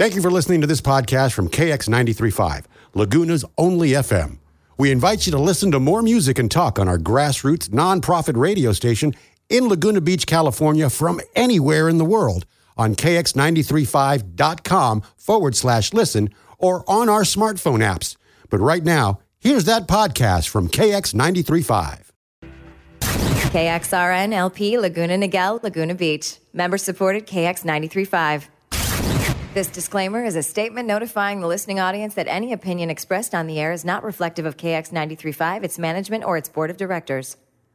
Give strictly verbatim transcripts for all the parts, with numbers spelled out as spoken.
Thank you for listening to this podcast from K X ninety-three point five, Laguna's only F M. We invite you to listen to more music and talk on our grassroots nonprofit radio station in Laguna Beach, California, from anywhere in the world on K X ninety-three point five dot com forward slash listen or on our smartphone apps. But right now, here's that podcast from K X ninety-three point five. K X R N L P Laguna Niguel, Laguna Beach. Member supported K X ninety-three point five. This disclaimer is a statement notifying the listening audience that any opinion expressed on the air is not reflective of K X ninety-three point five, its management, or its board of directors.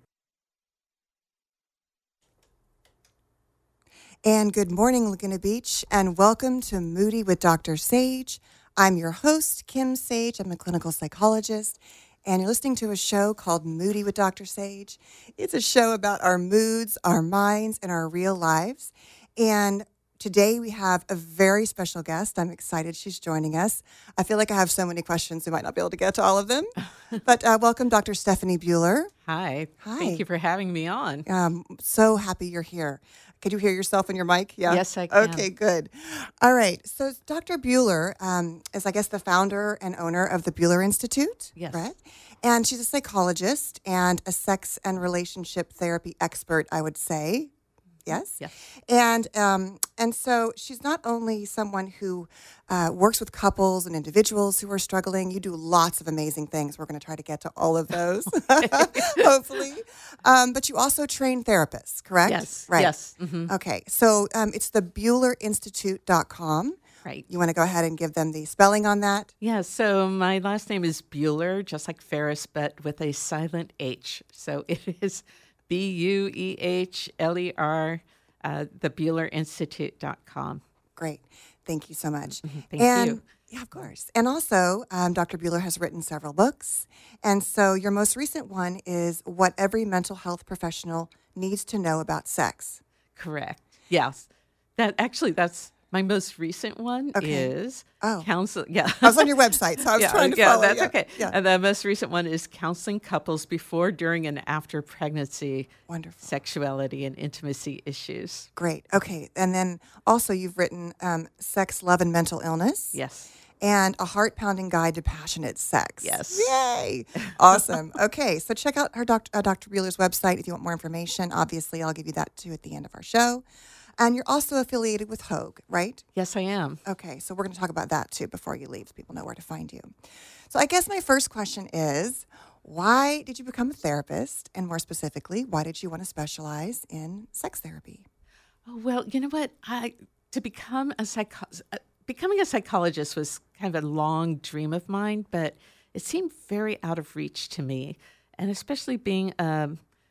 And good morning, Laguna Beach, and welcome to Moody with Doctor Sage. I'm your host, Kim Sage. I'm a clinical psychologist, and you're listening to a show called Moody with Doctor Sage. It's a show about our moods, our minds, and our real lives. And today we have a very special guest. I'm excited she's joining us. I feel like I have so many questions, we might not be able to get to all of them. But uh, welcome, Doctor Stephanie Buehler. Hi. Hi. Thank you for having me on. Um, so happy you're here. Could you hear yourself in your mic? Yeah. Yes, I can. Okay, good. All right. So Doctor Buehler um, is, I guess, the founder and owner of the Buehler Institute. Yes. Right? And she's a psychologist and a sex and relationship therapy expert, I would say. Yes? Yes. And um, and so she's not only someone who uh, works with couples and individuals who are struggling. You do lots of amazing things. We're going to try to get to all of those, hopefully. Um, but you also train therapists, correct? Yes. Right. Yes. Mm-hmm. Okay. So um, it's the Buehler Institute dot com. Right. You want to go ahead and give them the spelling on that? Yeah. So my last name is Buehler, just like Ferris, but with a silent H. So it is B U E H L E R, uh, the Buehler Institute dot com. Great. Thank you so much. Mm-hmm. Thank and, you. Yeah, of course. And also, um, Doctor Buehler has written several books. And so your most recent one is What Every Mental Health Professional Needs to Know About Sex. Correct. Yes. That actually, that's my most recent one. Okay. Is Oh. counsel. Yeah. I was on your website, so I was yeah, trying to yeah, follow. That's yeah, okay. Yeah. And the most recent one is counseling couples before, during, and after pregnancy. Wonderful. Sexuality and intimacy issues. Great. Okay. And then also you've written um, Sex, Love, and Mental Illness. Yes. And A Heart-Pounding Guide to Passionate Sex. Yes. Yay. Awesome. Okay. So check out her doc- uh, Doctor Buehler's website if you want more information. Obviously, I'll give you that too at the end of our show. And you're also affiliated with Hogue, right? Yes, I am. Okay. So we're going to talk about that too before you leave so people know where to find you. So I guess my first question is, why did you become a therapist? And more specifically, why did you want to specialize in sex therapy? Oh, well, you know what? I to become a psycho- uh, becoming a psychologist was kind of a long dream of mine, but it seemed very out of reach to me, and especially being a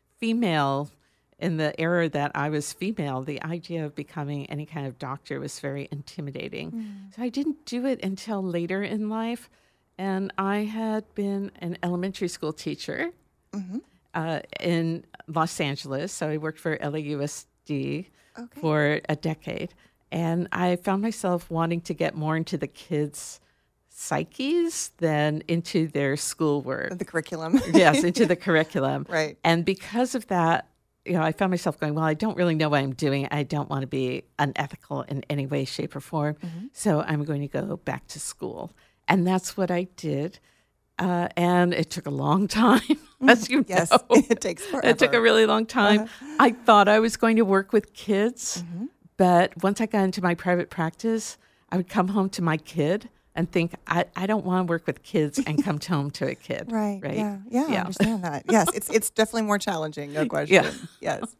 female in the era that I was female, the idea of becoming any kind of doctor was very intimidating. Mm. So I didn't do it until later in life, and I had been an elementary school teacher mm-hmm. uh, in Los Angeles, so I worked for L A U S D okay. for a decade. And I found myself wanting to get more into the kids' psyches than into their schoolwork. The curriculum. Yes, into the curriculum. Right. And because of that, you know, I found myself going, well, I don't really know what I'm doing. I don't want to be unethical in any way, shape, or form. Mm-hmm. So I'm going to go back to school. And that's what I did. Uh, and it took a long time, as you yes, know. It takes forever. It took a really long time. Uh-huh. I thought I was going to work with kids. Mm-hmm. But once I got into my private practice, I would come home to my kid and think, I, I don't want to work with kids and come home to a kid. Right. Right. Yeah. Yeah. Yeah. I understand that. Yes. It's it's definitely more challenging. No question. Yeah. Yes.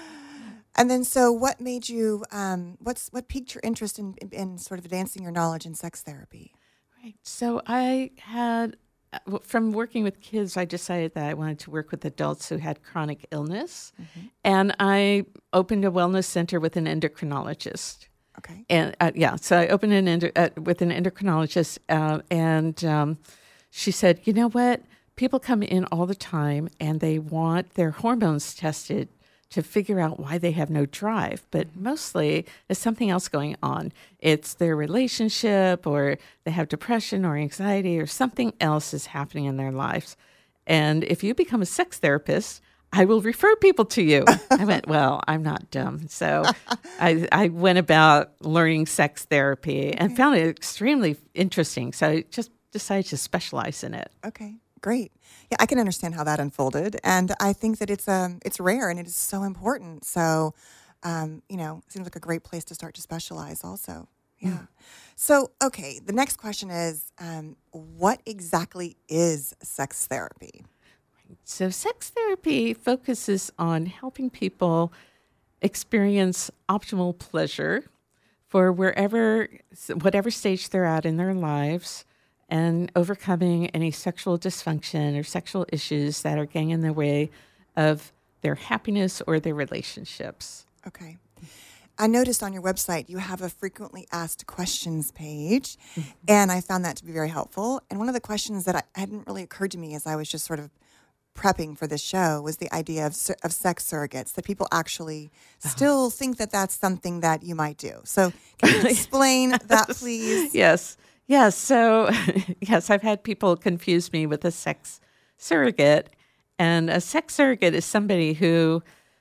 And then, so what made you? Um, what's what piqued your interest in, in in sort of advancing your knowledge in sex therapy? Right. So I had, from working with kids, I decided that I wanted to work with adults who had chronic illness, mm-hmm. and I opened a wellness center with an endocrinologist. Okay. And uh, yeah, so I opened an endo- uh, with an endocrinologist, uh, and um, she said, you know what? People come in all the time, and they want their hormones tested to figure out why they have no drive. But mostly, there's something else going on. It's their relationship, or they have depression or anxiety, or something else is happening in their lives. And if you become a sex therapist, I will refer people to you. I went, well, I'm not dumb. So I, I went about learning sex therapy and Okay. found it extremely interesting. So I just decided to specialize in it. Okay, great. Yeah, I can understand how that unfolded, and I think that it's um it's rare and it is so important. So, um, you know, it seems like a great place to start to specialize. Also, yeah. So, okay, the next question is, um, what exactly is sex therapy? So sex therapy focuses on helping people experience optimal pleasure for wherever, whatever stage they're at in their lives, and overcoming any sexual dysfunction or sexual issues that are getting in the way of their happiness or their relationships. Okay. I noticed on your website you have a frequently asked questions page, mm-hmm. and I found that to be very helpful. And one of the questions that I, hadn't really occurred to me as I was just sort of prepping for this show was the idea of of sex surrogates, that people actually still think that that's something that you might do. So can you explain that, please? Yes. Yes. So, yes, I've had people confuse me with a sex surrogate. And a sex surrogate is somebody who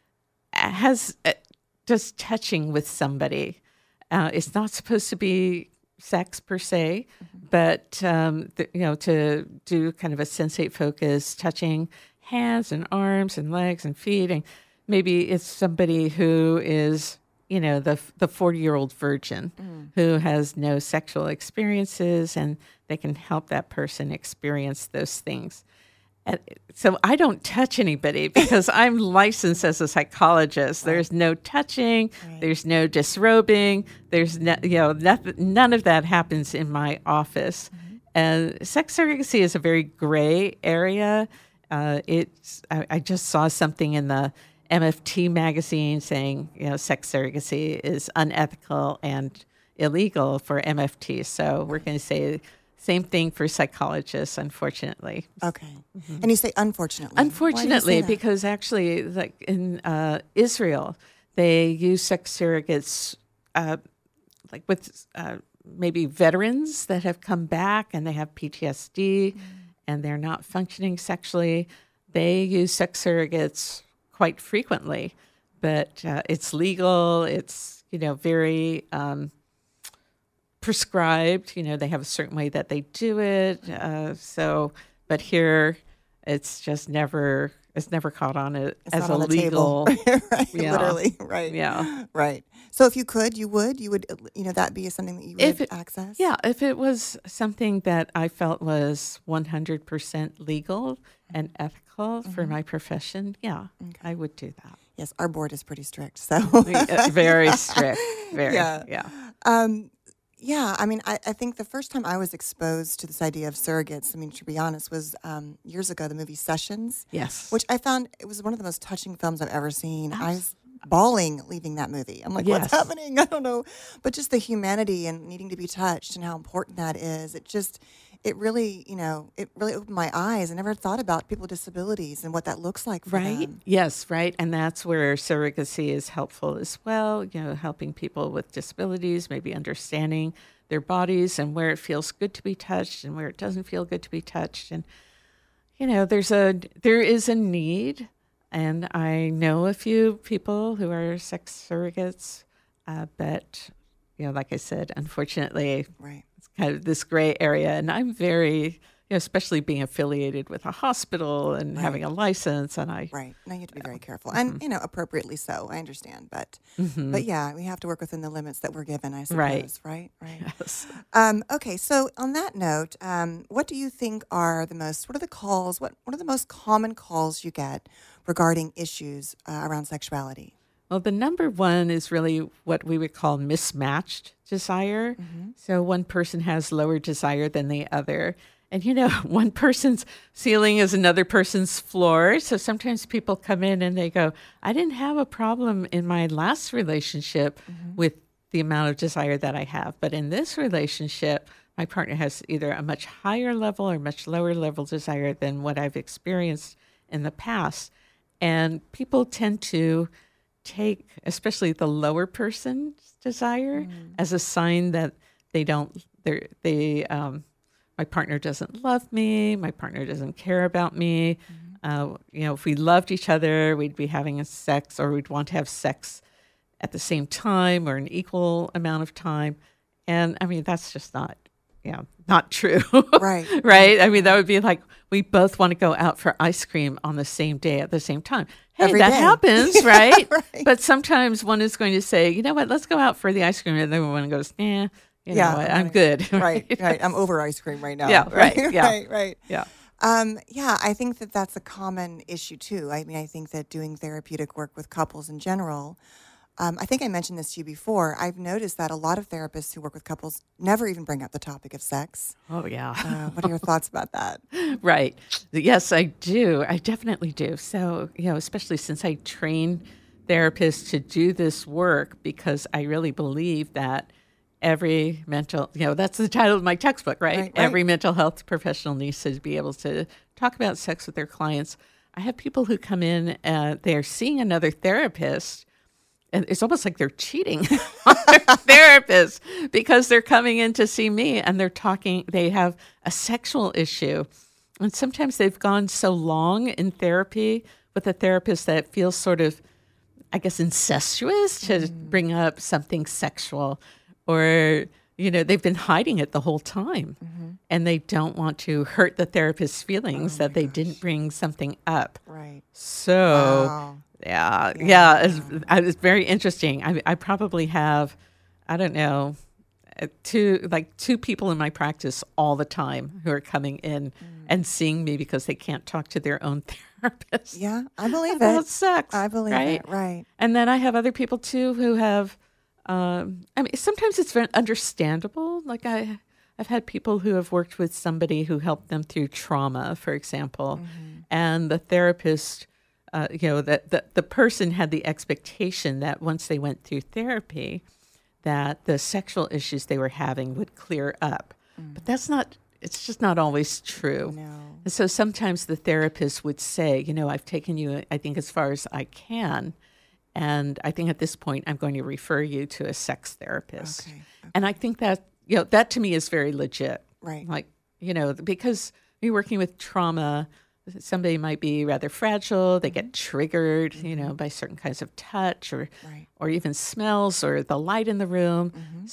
has uh, just touching with somebody. Uh, it's not supposed to be sex per se, mm-hmm. but, um, the, you know, to do kind of a sensate focus, touching hands and arms and legs and feet. And maybe it's somebody who is, you know, the the forty-year-old virgin mm. who has no sexual experiences, and they can help that person experience those things. And so I don't touch anybody because I'm licensed as a psychologist. Right. There's no touching. Right. There's no disrobing. There's no, you know, nothing, none of that happens in my office. Mm-hmm. And sex surrogacy is a very gray area. Uh, it's I, I just saw something in the M F T magazine saying, you know, sex surrogacy is unethical and illegal for M F T. So we're going to say same thing for psychologists, unfortunately. Okay. Mm-hmm. And you say unfortunately. Unfortunately, because actually, like in uh, Israel, they use sex surrogates uh, like with uh, maybe veterans that have come back and they have P T S D mm. and they're not functioning sexually. They use sex surrogates quite frequently, but uh, it's legal. It's, you know, very... Um, prescribed, you know, they have a certain way that they do it. Uh, so, but here it's just never, it's never caught on it it's as not a on the legal, table. Right, yeah. Literally, right. Yeah. Right. So if you could, you would, you would, you know, that be something that you would if it, access? Yeah. If it was something that I felt was one hundred percent legal and ethical mm-hmm. for my profession, yeah, okay. I would do that. Yes. Our board is pretty strict. So very strict. Very. Yeah. Yeah. Um, Yeah, I mean, I, I think the first time I was exposed to this idea of surrogates, I mean, to be honest, was um, years ago, the movie Sessions. Yes. Which I found, it was one of the most touching films I've ever seen. Absolutely. I was bawling leaving that movie. I'm like, yes. What's happening? I don't know. But just the humanity and needing to be touched and how important that is. It just, it really, you know, it really opened my eyes. I never thought about people with disabilities and what that looks like for right? them. Yes, right. And that's where surrogacy is helpful as well, you know, helping people with disabilities, maybe understanding their bodies and where it feels good to be touched and where it doesn't feel good to be touched. And, you know, there's a, there is a need. And I know a few people who are sex surrogates, uh, but, you know, like I said, unfortunately, right. it's kind of this gray area. And I'm very, you know, especially being affiliated with a hospital and right. having a license. And I, right. Now you have to be very careful mm-hmm. and, you know, appropriately so. I understand. But, mm-hmm. but yeah, we have to work within the limits that we're given, I suppose. Right. Right. Right. Yes. Um, okay. So on that note, um, what do you think are the most, what are the calls, what, what are the most common calls you get regarding issues uh, around sexuality? Well, the number one is really what we would call mismatched desire. Mm-hmm. So one person has lower desire than the other. And, you know, one person's ceiling is another person's floor. So sometimes people come in and they go, I didn't have a problem in my last relationship mm-hmm. with the amount of desire that I have. But in this relationship, my partner has either a much higher level or much lower level desire than what I've experienced in the past. And people tend to take, especially the lower person's desire, mm. as a sign that they don't, they're, they, um, my partner doesn't love me, my partner doesn't care about me, mm-hmm. Uh, you know, if we loved each other, we'd be having a sex, or we'd want to have sex at the same time or an equal amount of time. And I mean, that's just not, you know, not true. Right. Right. I mean, that would be like, we both want to go out for ice cream on the same day at the same time. Hey, Every that day. happens, right? Right. But sometimes one is going to say, you know what, let's go out for the ice cream. And then one goes, eh, you know Yeah, what, I'm I'm good. Right, right. I'm over ice cream right now. Yeah, right, yeah. right, right. Yeah. Um, yeah, I think that that's a common issue too. I mean, I think that doing therapeutic work with couples in general, um, I think I mentioned this to you before. I've noticed that a lot of therapists who work with couples never even bring up the topic of sex. Oh, yeah. Uh, what are your thoughts about that? Right. Yes, I do. I definitely do. So, you know, especially since I train therapists to do this work, because I really believe that every mental, you know, that's the title of my textbook, right? Right, right. Every mental health professional needs to be able to talk about sex with their clients. I have people who come in, uh, they're seeing another therapist, and it's almost like they're cheating on their therapist because they're coming in to see me and they're talking, they have a sexual issue. And sometimes they've gone so long in therapy with a therapist that it feels sort of, I guess, incestuous to Mm. bring up something sexual, or, you know, they've been hiding it the whole time Mm-hmm. and they don't want to hurt the therapist's feelings Oh that my they gosh. didn't bring something up. Right. So, Wow. yeah, Yeah. yeah, it's, it's very interesting. I, I probably have, I don't know, uh, two like two people in my practice all the time who are coming in and seeing me because they can't talk to their own therapist Yeah, I believe about it. sex. I believe right? it. Right. And then I have other people too who have, um, I mean, sometimes it's very understandable. Like I, I've had people who have worked with somebody who helped them through trauma, for example, and the therapist, uh, you know, that the, the person had the expectation that once they went through therapy, that the sexual issues they were having would clear up. But that's not, it's just not always true. No. And so sometimes the therapist would say, you know, I've taken you, I think, as far as I can. And I think at this point, I'm going to refer you to a sex therapist. Okay. And I think that, you know, that to me is very legit. Right. Like, you know, because you're working with trauma, somebody might be rather fragile. They get triggered, you know, by certain kinds of touch or, Right. or even smells or the light in the room.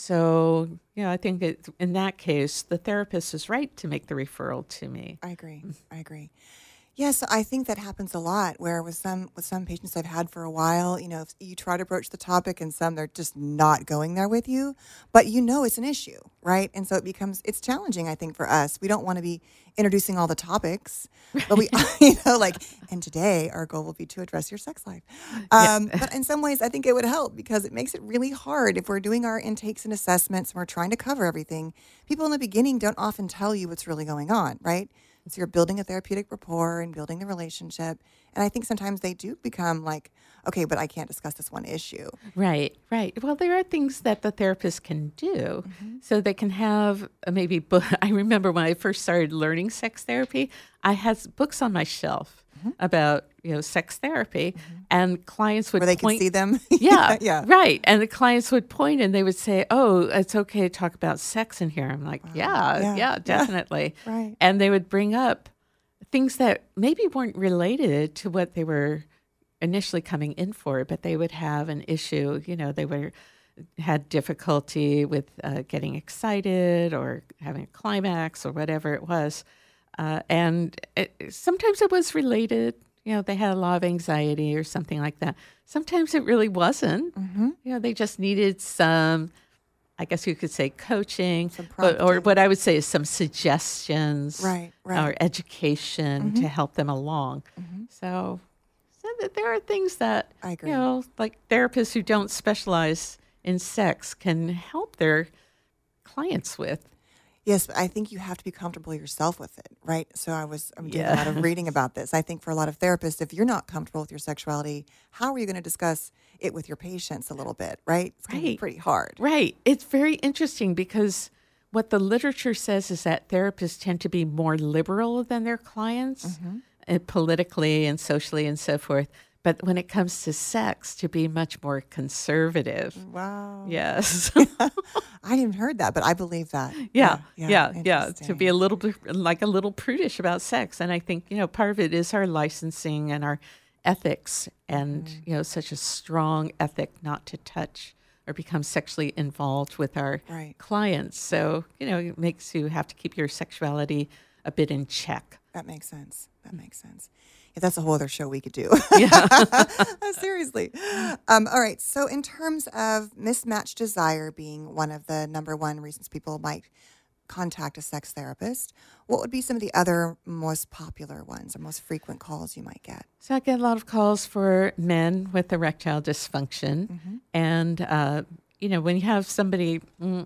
So, you know, I think that in that case, the therapist is right to make the referral to me. I agree. I agree. Yes, I think that happens a lot. Where with some with some patients I've had for a while, you know, if you try to broach the topic, and some they're just not going there with you, but you know it's an issue, right? And so it becomes it's challenging. I think for us, we don't want to be introducing all the topics, but we, you know, like, and today our goal will be to address your sex life. Um, but in some ways, I think it would help because it makes it really hard if we're doing our intakes and assessments and we're trying to cover everything. People in the beginning don't often tell you what's really going on, right? So you're building a therapeutic rapport and building the relationship. And I think sometimes they do become like, okay, but I can't discuss this one issue. Right, right. Well, there are things that the therapist can do. So they can have uh, maybe, book. I remember when I first started learning sex therapy, I had books on my shelf about, you know, sex therapy, and clients would Where they point. can see them. Yeah, yeah. right. And the clients would point and they would say, oh, it's okay to talk about sex in here. I'm like, yeah, Yeah, yeah, yeah. definitely. Right. And they would bring up things that maybe weren't related to what they were initially coming in for, but they would have an issue. You know, they were had difficulty with uh, getting excited or having a climax or whatever it was. Uh, and it, sometimes it was related. You know, they had a lot of anxiety or something like that. Sometimes it really wasn't. Mm-hmm. You know, they just needed some, I guess you could say, coaching, Some but, or prompting. what I would say is some suggestions, Right, right. or education to help them along. So, so that there are things that I agree. you know, like therapists who don't specialize in sex can help their clients with. Yes, but I think you have to be comfortable yourself with it, right? So I was I'm doing Yeah. a lot of reading about this. I think for a lot of therapists, if you're not comfortable with your sexuality, how are you going to discuss it with your patients a little bit, right? It's going to be Right. pretty hard. Right. It's very interesting because what the literature says is that therapists tend to be more liberal than their clients, uh, politically and socially and so forth. but when it comes to sex, to be much more conservative. Wow. Yes. I hadn't even heard that, but I believe that. Yeah, yeah, yeah. yeah. To Interesting. be a little bit like a little prudish about sex. And I think, you know, part of it is our licensing and our ethics and, Mm-hmm. you know, such a strong ethic not to touch or become sexually involved with our Right. clients. So, you know, it makes you have to keep your sexuality a bit in check. That makes sense. That makes sense. Yeah, that's a whole other show we could do. Yeah. Seriously. Um, all right. So, in terms of mismatched desire being one of the number one reasons people might contact a sex therapist, what would be some of the other most popular ones or most frequent calls you might get? So I get a lot of calls for men with erectile dysfunction. Mm-hmm. And, uh, you know, when you have somebody, mm,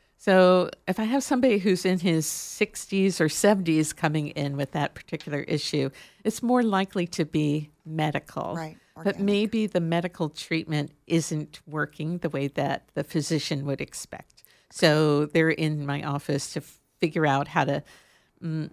so if I have somebody who's in his sixties or seventies coming in with that particular issue, it's more likely to be medical. Right. But Organic. maybe the medical treatment isn't working the way that the physician would expect. So they're in my office to figure out how to mm,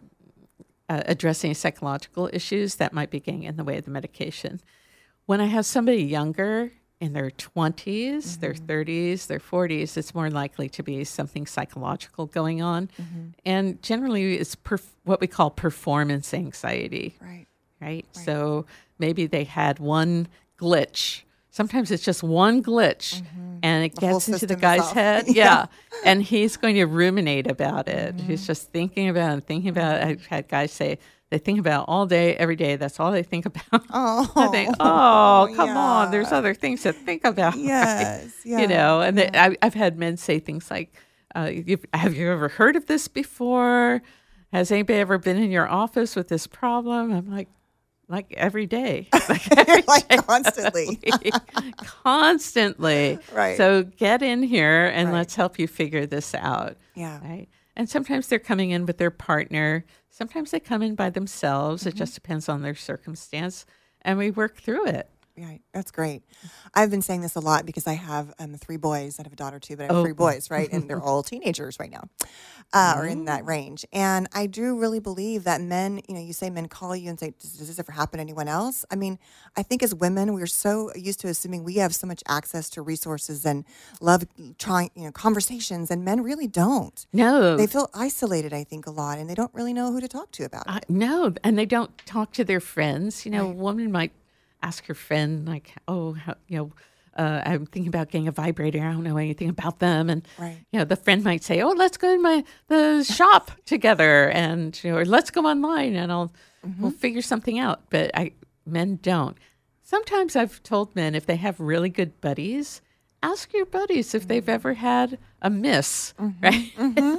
uh, address any psychological issues that might be getting in the way of the medication. When I have somebody younger, in their twenties, mm-hmm. their thirties, their forties, it's more likely to be something psychological going on. Mm-hmm. And generally, it's perf- what we call performance anxiety. Right. Right? Right. So maybe they had one glitch. Sometimes it's just one glitch, mm-hmm. and it The whole gets into the system is guy's off. head. Yeah. Yeah. And he's going to ruminate about it. Mm-hmm. He's just thinking about it and thinking about it. I've had guys say, they think about it all day, every day. That's all they think about. Oh, I think, oh, come yeah. on. There's other things to think about. Yes. Right? Yeah. You know, and yeah. they, I, I've had men say things like, uh, you've, have you ever heard of this before? Has anybody ever been in your office with this problem? I'm like, like every day. Like, every Like day constantly. Constantly. Right. So get in here and Right. let's help you figure this out. Yeah. Right. And sometimes they're coming in with their partner. Sometimes they come in by themselves. Mm-hmm. It just depends on their circumstance. And we work through it. Right. That's great. I've been saying this a lot because I have um, three boys. I have a daughter too, but I have Oh. three boys, right? And they're all teenagers right now, uh, or in that range. And I do really believe that men, you know, you say men call you and say, does, does this ever happen to anyone else? I mean, I think as women, we're so used to assuming we have so much access to resources and love trying, you know, conversations, and men really don't. No. They feel isolated, I think, a lot, and they don't really know who to talk to about it. I, no. And they don't talk to their friends. You know, Right. a woman might ask her friend, like, oh, how, you know, uh, I'm thinking about getting a vibrator. I don't know anything about them. And, Right. you know, the friend might say, oh, let's go to my the shop together, and, you know, or let's go online and I'll Mm-hmm. we'll figure something out. But I men don't. Sometimes I've told men if they have really good buddies, ask your buddies if they've ever had a miss, right?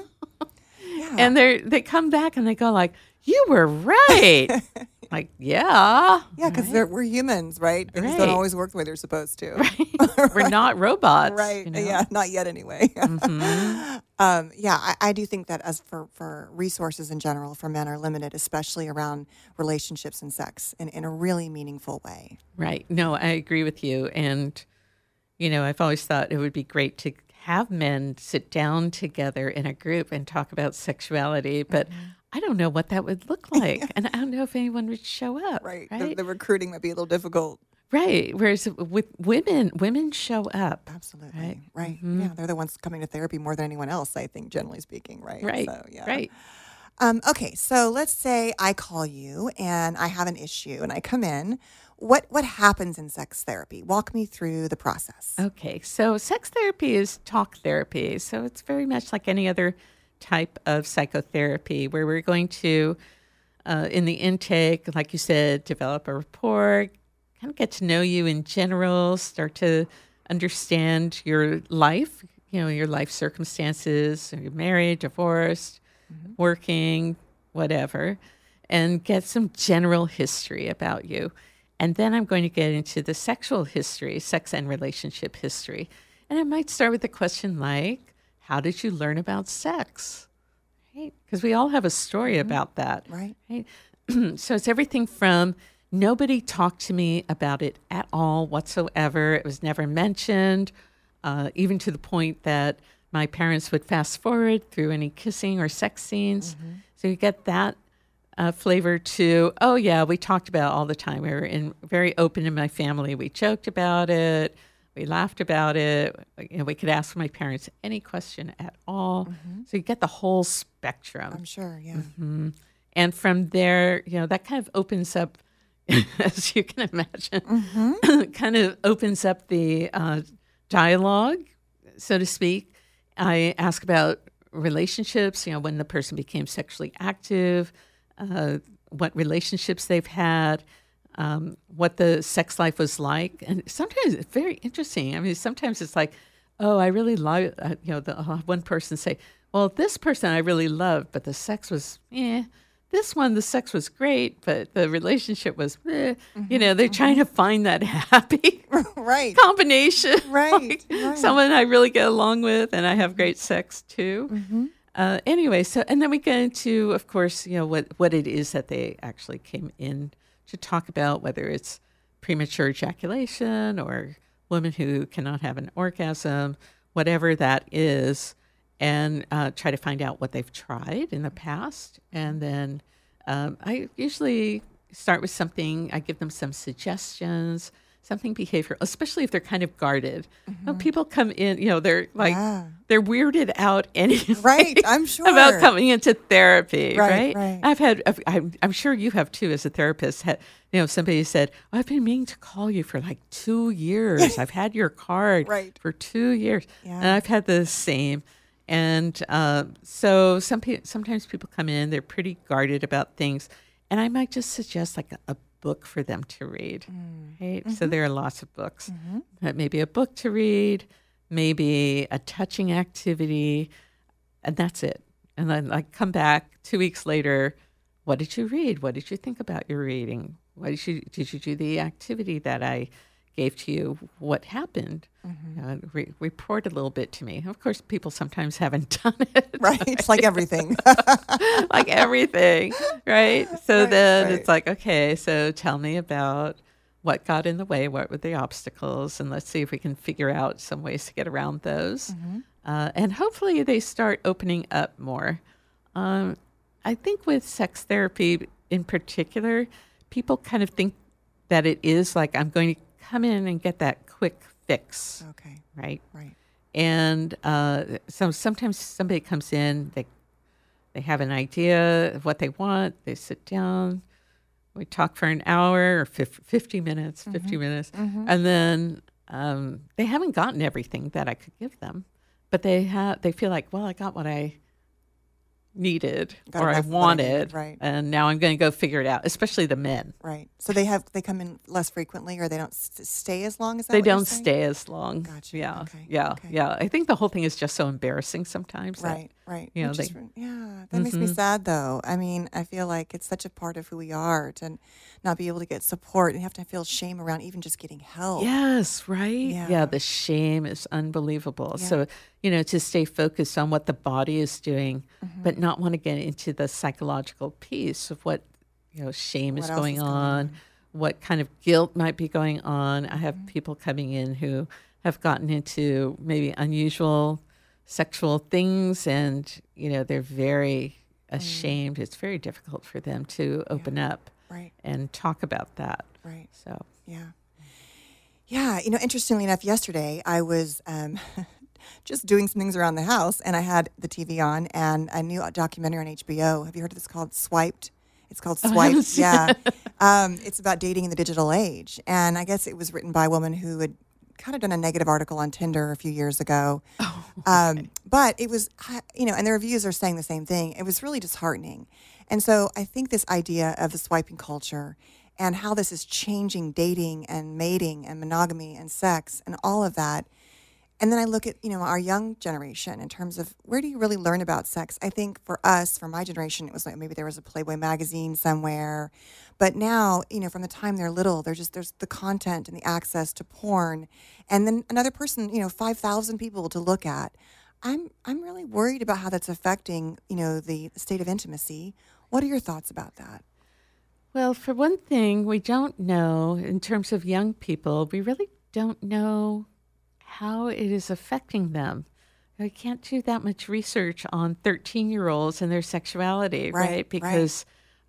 Yeah. And they they come back and they go like, you were right. Like, yeah. Yeah, because we're humans, right? Things Right. don't always work the way they're supposed to. We're not robots. Right. you know? Yeah. Not yet, anyway. Mm-hmm. um, yeah, I, I do think that as for, for resources in general for men are limited, especially around relationships and sex in, in a really meaningful way. Right. No, I agree with you. And, you know, I've always thought it would be great to have men sit down together in a group and talk about sexuality, but Mm-hmm. I don't know what that would look like. And I don't know if anyone would show up. Right. Right. The, the recruiting might be a little difficult. right. Whereas with women, women show up. Absolutely. Right. Right. Mm-hmm. Yeah. They're the ones coming to therapy more than anyone else, I think, generally speaking. Right. Right. So, yeah. Right. Um, okay. So let's say I call you and I have an issue and I come in. What what happens in sex therapy? Walk me through the process. Okay, so sex therapy is talk therapy. So it's very much like any other type of psychotherapy where we're going to, uh, in the intake, like you said, develop a rapport, kind of get to know you in general, start to understand your life, you know, your life circumstances, you're married, divorced, mm-hmm. working, whatever, and get some general history about you. And then I'm going to get into the sexual history, sex and relationship history. And it might start with a question like, how did you learn about sex? Right? Because we all have a story mm-hmm. about that. Right. Right? So it's everything from nobody talked to me about it at all whatsoever. It was never mentioned, uh, even to the point that my parents would fast forward through any kissing or sex scenes. Mm-hmm. So you get that uh, flavor to, oh, yeah, we talked about it all the time. We were in, very open in my family. We joked about it. We laughed about it. You know, we could ask my parents any question at all. Mm-hmm. So you get the whole spectrum. I'm sure, yeah. Mm-hmm. And from there, you know, that kind of opens up, as you can imagine, mm-hmm. kind of opens up the uh, dialogue, so to speak. I ask about relationships, you know, when the person became sexually active, uh, what relationships they've had, um, what the sex life was like. And sometimes it's very interesting. I mean, sometimes it's like, oh, I really love, uh, you know, the, uh, one person say, well, this person I really loved, but the sex was, eh. This one, the sex was great, but the relationship was, eh. Mm-hmm, you know, they're mm-hmm. trying to find that happy right. combination. Right, like right. Someone I really get along with, and I have great sex too. Mm-hmm. Uh, anyway, so and then we get into, of course, you know, what what it is that they actually came in to talk about, whether it's premature ejaculation or women who cannot have an orgasm, whatever that is. And uh, try to find out what they've tried in the past. And then um, I usually start with something, I give them some suggestions, something behavioral, especially if they're kind of guarded. Mm-hmm. When people come in, you know, they're like, yeah. they're weirded out anyway. Right, I'm sure. About coming into therapy, right? right? right. I've had, I've, I'm, I'm sure you have too as a therapist, had, you know, somebody said, oh, I've been meaning to call you for like two years. I've had your card right. for two years. Yeah. And I've had the same. And uh, so some pe- sometimes people come in, they're pretty guarded about things. And I might just suggest like a, a book for them to read. Mm. Right? Mm-hmm. So there are lots of books. Mm-hmm. Uh, maybe a book to read, maybe a touching activity, and that's it. And then I come back two weeks later. What did you read? What did you think about your reading? What did you, did you do the activity that I gave to you? What happened? Mm-hmm. Uh, re- report a little bit to me. Of course, people sometimes haven't done it. Right. It's like everything. like everything. Right. So right, then right. it's like, okay, so tell me about what got in the way. What were the obstacles? And let's see if we can figure out some ways to get around those. Mm-hmm. Uh, and hopefully they start opening up more. Um, I think with sex therapy in particular, people kind of think that it is like, I'm going to come in and get that quick fix. Okay. Right. Right. And uh, so sometimes somebody comes in, they they have an idea of what they want. They sit down, we talk for an hour or fifty minutes, mm-hmm. fifty minutes, mm-hmm. and then um, they haven't gotten everything that I could give them, but they have. They feel like, well, I got what I needed got or I wanted, I needed, right. and now I'm going to go figure it out, especially the men. Right. So they have they come in less frequently, or they don't st- stay as long as that. They don't stay as long. Gotcha. Yeah. Okay. Yeah. Okay. Yeah. I think the whole thing is just so embarrassing sometimes. Right. That, right. You know, they, is, yeah. That mm-hmm. makes me sad, though. I mean, I feel like it's such a part of who we are to not be able to get support, and you have to feel shame around even just getting help. Yes. Right. Yeah. yeah the shame is unbelievable. Yeah. So, you know, to stay focused on what the body is doing, mm-hmm. but not want to get into the psychological piece of what, you know, shame what is going, is on, going on, what kind of guilt might be going on. I have mm-hmm. people coming in who have gotten into maybe unusual sexual things, and, you know, they're very ashamed. Mm. It's very difficult for them to open yeah. up right. and talk about that. Right. So, yeah. Yeah. You know, interestingly enough, yesterday I was um, just doing some things around the house, and I had the T V on, and a new documentary on H B O. Have you heard of this called Swiped? It's called Swiped. Oh, yeah. um, it's about dating in the digital age. And I guess it was written by a woman who had kind of done a negative article on Tinder a few years ago. Oh, okay. um, but it was, you know, and the reviews are saying the same thing. It was really disheartening. And so I think this idea of the swiping culture and how this is changing dating and mating and monogamy and sex and all of that. And then I look at, you know, our young generation in terms of where do you really learn about sex? I think for us, for my generation, it was like maybe there was a Playboy magazine somewhere. But now, you know, from the time they're little, there's just there's the content and the access to porn. And then another person, you know, five thousand people to look at. I'm I'm really worried about how that's affecting, you know, the state of intimacy. What are your thoughts about that? Well, for one thing, we don't know, in terms of young people, we really don't know how it is affecting them. We can't do that much research on thirteen-year-olds and their sexuality, right? Right, Because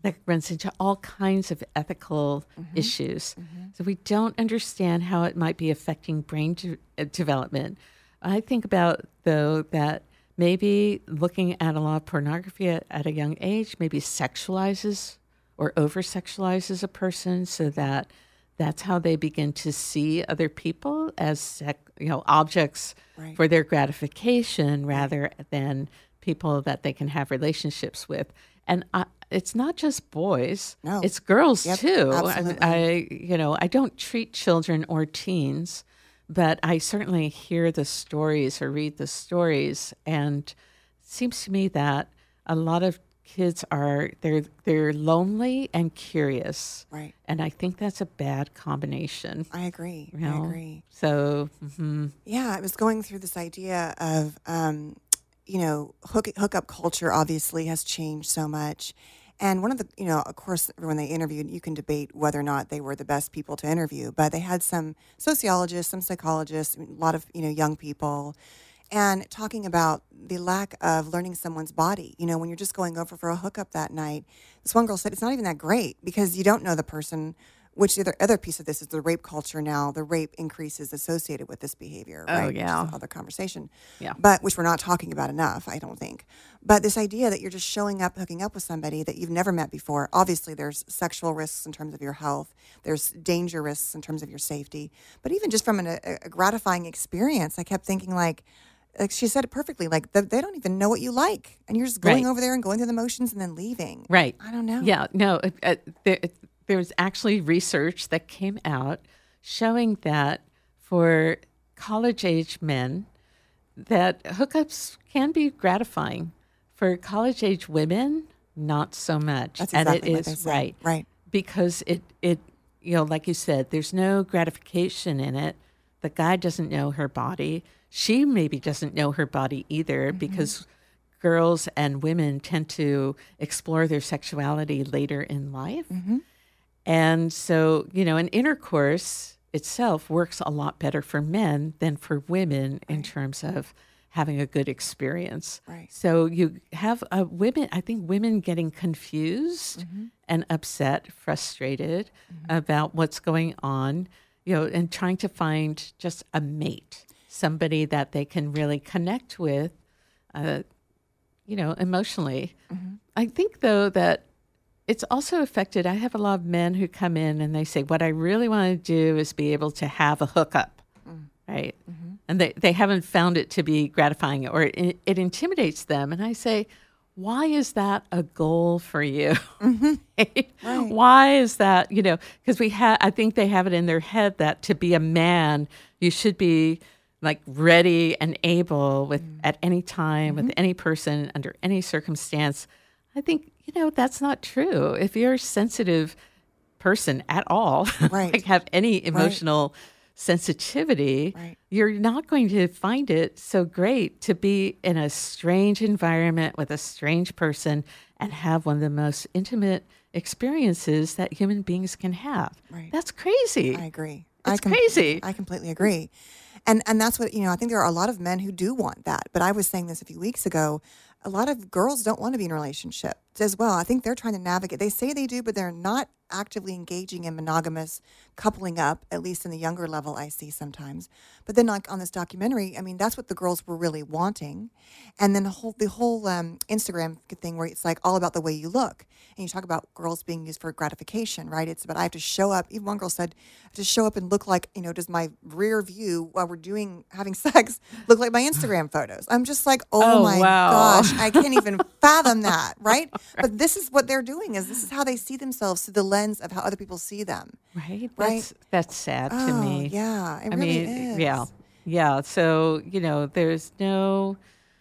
that runs into all kinds of ethical mm-hmm. issues. Mm-hmm. So we don't understand how it might be affecting brain de- development. I think about, though, that maybe looking at a lot of pornography at, at a young age maybe sexualizes or over-sexualizes a person, so that that's how they begin to see other people as sec- you know objects right. for their gratification rather than people that they can have relationships with. And I, it's not just boys; no. it's girls yep, too. Absolutely. I, I, you know, I don't treat children or teens, but I certainly hear the stories or read the stories, and it seems to me that a lot of kids are they're they're lonely and curious, right? And I think that's a bad combination. I agree. You know? I agree. So, mm-hmm. yeah, I was going through this idea of, um, you know, hook hookup culture. Obviously, has changed so much, and one of the, you know, of course, when they interviewed, you can debate whether or not they were the best people to interview, but they had some sociologists, some psychologists, a lot of you know young people. And talking about the lack of learning someone's body. You know, when you're just going over for a hookup that night, this one girl said it's not even that great because you don't know the person, which the other, other piece of this is the rape culture now. The rape increases associated with this behavior, oh, right? yeah. Which is another conversation. Yeah. But, which we're not talking about enough, I don't think. But this idea that you're just showing up, hooking up with somebody that you've never met before. Obviously, there's sexual risks in terms of your health. There's danger risks in terms of your safety. But even just from an, a, a gratifying experience, I kept thinking like, like she said it perfectly, like the, they don't even know what you like. And you're just going right. over there and going through the motions and then leaving. Right. I don't know. Yeah, no, it, it, there, it, there's actually research that came out showing that for college-age men, that hookups can be gratifying. For college-age women, not so much. That's exactly and it what is they said. right. Right. Because it, it, you know, like you said, there's no gratification in it. The guy doesn't know her body. She maybe doesn't know her body either, mm-hmm. because girls and women tend to explore their sexuality later in life. Mm-hmm. And so, you know, an intercourse itself works a lot better for men than for women right. in terms of having a good experience. Right. So you have uh, women, I think women getting confused mm-hmm. and upset, frustrated mm-hmm. about what's going on, you know, and trying to find just a mate, somebody that they can really connect with, uh, you know, emotionally. Mm-hmm. I think, though, that it's also affected. I have a lot of men who come in and they say, what I really want to do is be able to have a hookup, mm. right? Mm-hmm. And they, they haven't found it to be gratifying, or it, it intimidates them. And I say, why is that a goal for you? Mm-hmm. right? Right. Why is that, you know, because we have, I think they have it in their head that to be a man, you should be like ready and able with mm. at any time, mm-hmm. with any person, under any circumstance. I think, you know, that's not true. If you're a sensitive person at all, right. like have any emotional right. sensitivity, right. you're not going to find it so great to be in a strange environment with a strange person and have one of the most intimate experiences that human beings can have. Right. That's crazy. I agree. It's I com- crazy. I completely agree. And and that's what, you know, I think there are a lot of men who do want that. But I was saying this a few weeks ago. A lot of girls don't want to be in a relationship as well. I think they're trying to navigate. They say they do, but they're not actively engaging in monogamous coupling up, at least in the younger level I see sometimes. But then like on this documentary, I mean, that's what the girls were really wanting. And then the whole, the whole um, Instagram thing where it's like all about the way you look. And you talk about girls being used for gratification, right? It's about I have to show up. Even one girl said, I have to show up and look like, you know, does my rear view while we're doing, having sex look like my Instagram photos? I'm just like, oh, oh my wow. gosh, I can't even fathom that, right? But this is what they're doing, is this is how they see themselves through the lens of how other people see them. Right. Right. That's, that's sad oh, to me. Yeah, it I really mean, is. yeah. Yeah. So, you know, there's no,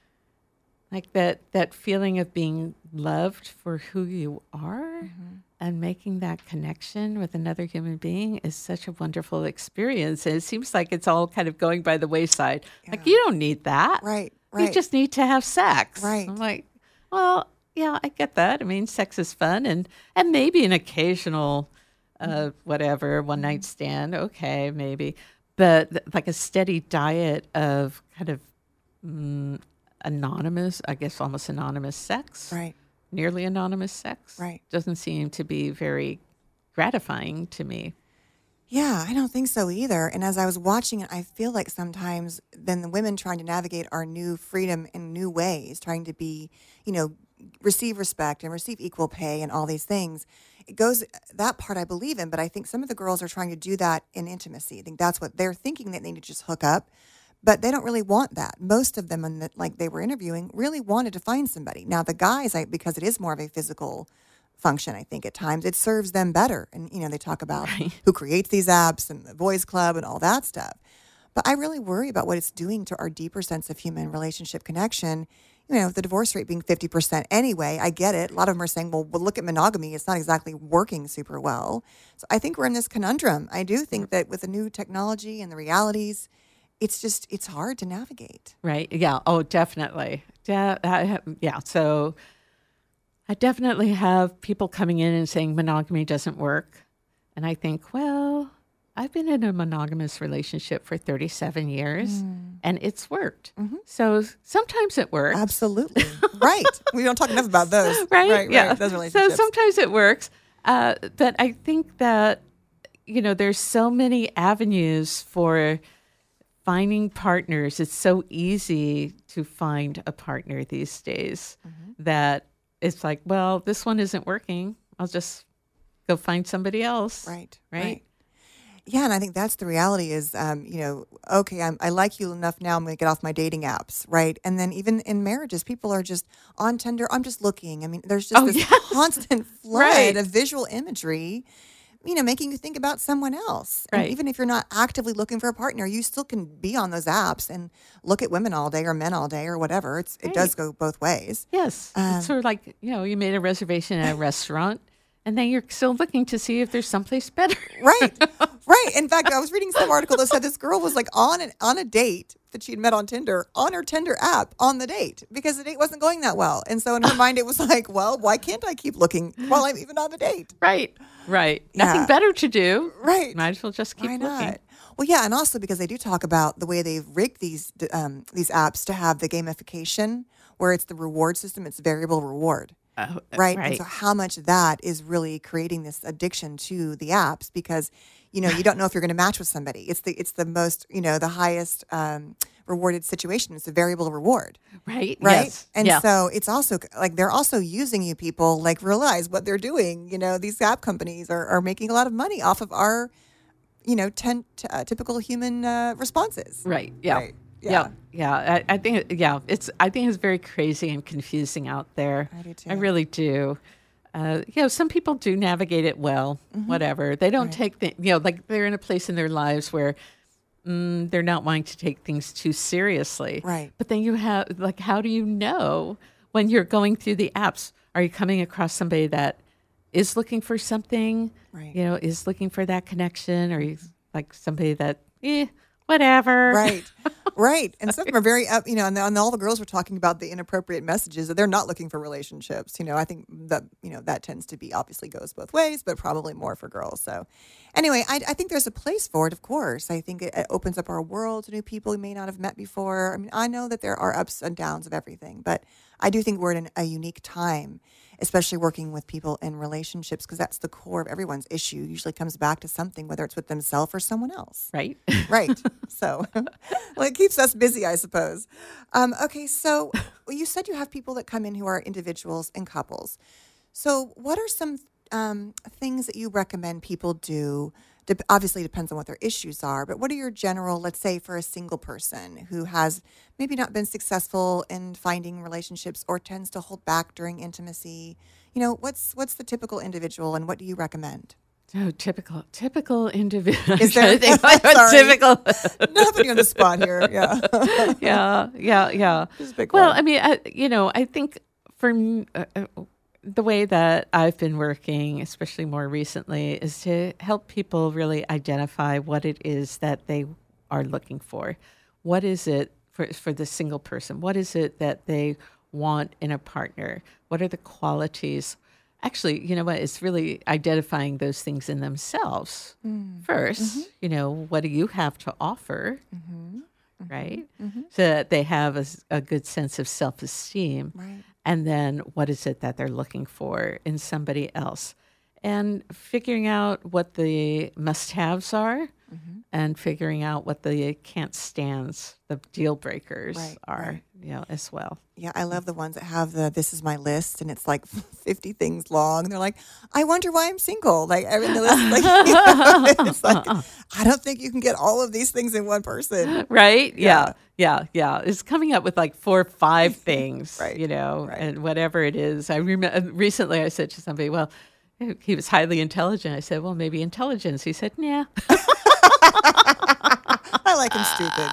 like that, that feeling of being loved for who you are mm-hmm. and making that connection with another human being is such a wonderful experience. And it seems like it's all kind of going by the wayside. Yeah. Like, you don't need that. Right. Right. You just need to have sex. Right. I'm like, well, yeah, I get that. I mean, sex is fun, and, and maybe an occasional, uh, whatever, one night stand. Okay, maybe. But th- like a steady diet of kind of mm, anonymous, I guess almost anonymous sex. Right. nearly anonymous sex. Right. Doesn't seem to be very gratifying to me. Yeah, I don't think so either. And as I was watching it, I feel like sometimes then the women trying to navigate our new freedom in new ways, trying to be, you know, receive respect and receive equal pay and all these things. It goes, that part I believe in, but I think some of the girls are trying to do that in intimacy. I think that's what they're thinking, that they need to just hook up, but they don't really want that. Most of them, in the, like they were interviewing, really wanted to find somebody. Now the guys, I, because it is more of a physical function, I think at times it serves them better. And, you know, they talk about Right. who creates these apps and the boys club and all that stuff. But I really worry about what it's doing to our deeper sense of human relationship connection. You know, the divorce rate being fifty percent anyway, I get it. A lot of them are saying, well, well, look at monogamy. It's not exactly working super well. So I think we're in this conundrum. I do think that with the new technology and the realities, it's just, it's hard to navigate. Right. Yeah. Oh, definitely. De- I, yeah. So I definitely have people coming in and saying monogamy doesn't work. And I think, well, I've been in a monogamous relationship for thirty-seven years mm. and it's worked. Mm-hmm. So sometimes it works. Absolutely. Right. We don't talk enough about those. Right. Right. Yeah. Right. Those relationships. So sometimes it works. Uh, but I think that, you know, there's so many avenues for finding partners. It's so easy to find a partner these days mm-hmm. that it's like, well, this one isn't working. I'll just go find somebody else. Right. Right. Right. Yeah, and I think that's the reality is, um, you know, okay, I'm, I like you enough now, I'm going to get off my dating apps, right? And then even in marriages, people are just on Tinder, I'm just looking. I mean, there's just Oh, this yes. constant flood Right. of visual imagery, you know, making you think about someone else. And Right. even if you're not actively looking for a partner, you still can be on those apps and look at women all day or men all day or whatever. It's It Right. does go both ways. Yes. Um, it's sort of like, you know, you made a reservation at a restaurant and then you're still looking to see if there's someplace better. Right. Right. In fact, I was reading some article that said this girl was like on an, on a date that she had met on Tinder, on her Tinder app on the date because the date wasn't going that well. And so in her mind, it was like, well, why can't I keep looking while I'm even on the date? Right. Right. Yeah. Nothing better to do. Right. Might as well just keep Why not? looking. Well, yeah, and also because they do talk about the way they've rigged these um, these apps to have the gamification, where it's the reward system, it's variable reward. Uh, Right? right. And so how much that is really creating this addiction to the apps because, you know, you don't know if you're going to match with somebody. It's the it's the most, you know, the highest um, rewarded situation. It's a variable reward. Right. Right. Yes. And yeah. so it's also like they're also using you people, like realize what they're doing. You know, these app companies are, are making a lot of money off of our, you know, ten, t- uh, typical human uh, responses. Right. Yeah. Right. Yeah. Yeah. Yeah. I, I think, yeah, it's, I think it's very crazy and confusing out there. I do too. I really do. Uh, you know, some people do navigate it well, Mm-hmm. whatever. They don't take the, you know, like they're in a place in their lives where mm, they're not wanting to take things too seriously. Right. But then you have, like, how do you know when you're going through the apps? Are you coming across somebody that is looking for something, Right. you know, is looking for that connection? Or you like somebody that, eh, whatever. Right. Right. And some of them are very up, you know, and, the, and all the girls were talking about the inappropriate messages that they're not looking for relationships. You know, I think that, you know, that tends to be obviously goes both ways, but probably more for girls. So anyway, I, I think there's a place for it, of course. I think it, it opens up our world to new people we may not have met before. I mean, I know that there are ups and downs of everything, but I do think we're in a unique time, especially working with people in relationships, because that's the core of everyone's issue. Usually comes back to something, whether it's with themselves or someone else. Right. Right. So, well, it keeps us busy, I suppose. Um, okay. So well, you said you have people that come in who are individuals and couples. So what are some um, things that you recommend people do? Dep- obviously, it depends on what their issues are, but what are your general, let's say for a single person who has maybe not been successful in finding relationships or tends to hold back during intimacy? You know, what's what's the typical individual and what do you recommend? Oh, typical, typical individual. Is there- think I'm sorry. typical? Not putting you on the spot here. Yeah. yeah, yeah, yeah. This is a big well, one. I mean, I, you know, I think for m- uh, uh, the way that I've been working, especially more recently, is to help people really identify what it is that they are looking for. What is it for for the single person? What is it that they want in a partner? What are the qualities? Actually, you know what? It's really identifying those things in themselves Mm. first. Mm-hmm. You know, what do you have to offer? Mm-hmm. Right? Mm-hmm. So that they have a, s- a good sense of self-esteem. Right. and then what is it that they're looking for in somebody else, and figuring out what the must-haves are, mm-hmm. and figuring out what the can't stands, the deal breakers right, are, right. you know, as well. Yeah, I love the ones that have the "this is my list" and it's like fifty things long. And they're like, "I wonder why I'm single." Like, I mean, the list, like, you know, it's like, I don't think you can get all of these things in one person. Right? Yeah. yeah, yeah, yeah. It's coming up with like four or five things, right, you know, right. and whatever it is. I remember recently I said to somebody, "Well, he was highly intelligent." I said, "Well, maybe intelligence." He said, "Nah." I like him stupid.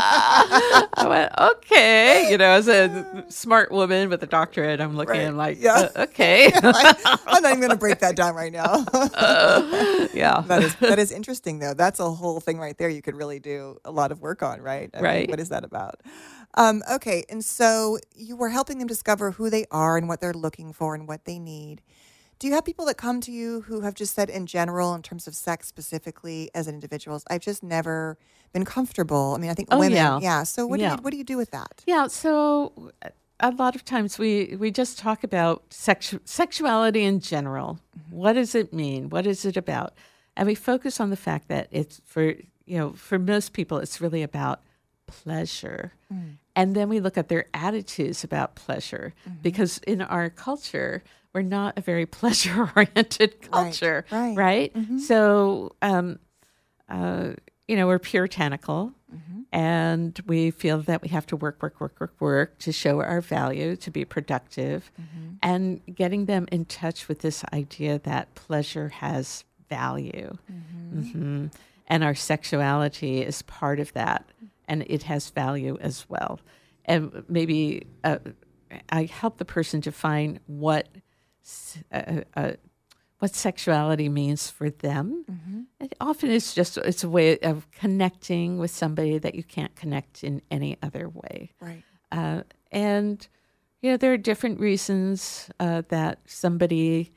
I went, okay. You know, as a smart woman with a doctorate, I'm looking right. at him like, yeah. uh, okay. I, I'm not even going to break that down right now. uh, yeah. That is, that is interesting, though. That's a whole thing right there you could really do a lot of work on, right? I right. mean, what is that about? Um, okay, and so you were helping them discover who they are and what they're looking for and what they need. Do you have people that come to you who have just said in general, in terms of sex specifically as individuals, I've just never been comfortable? I mean, I think oh, women, yeah. yeah. So what yeah. do you what do you do with that? Yeah, so a lot of times we, we just talk about sexu- sexuality in general. Mm-hmm. What does it mean? What is it about? And we focus on the fact that it's for, you know, for most people, it's really about pleasure. Mm. And then we look at their attitudes about pleasure, mm-hmm. because in our culture, we're not a very pleasure-oriented culture, right? right. right? Mm-hmm. So, um, uh, you know, we're puritanical, mm-hmm. and we feel that we have to work, work, work, work, work to show our value, to be productive, mm-hmm. and getting them in touch with this idea that pleasure has value, mm-hmm. Mm-hmm. and our sexuality is part of that, and it has value as well. And maybe uh, I help the person define what Uh, uh, what sexuality means for them. Mm-hmm. It often is just, it's a way of connecting with somebody that you can't connect in any other way. Right. Uh, and, you know, there are different reasons uh, that somebody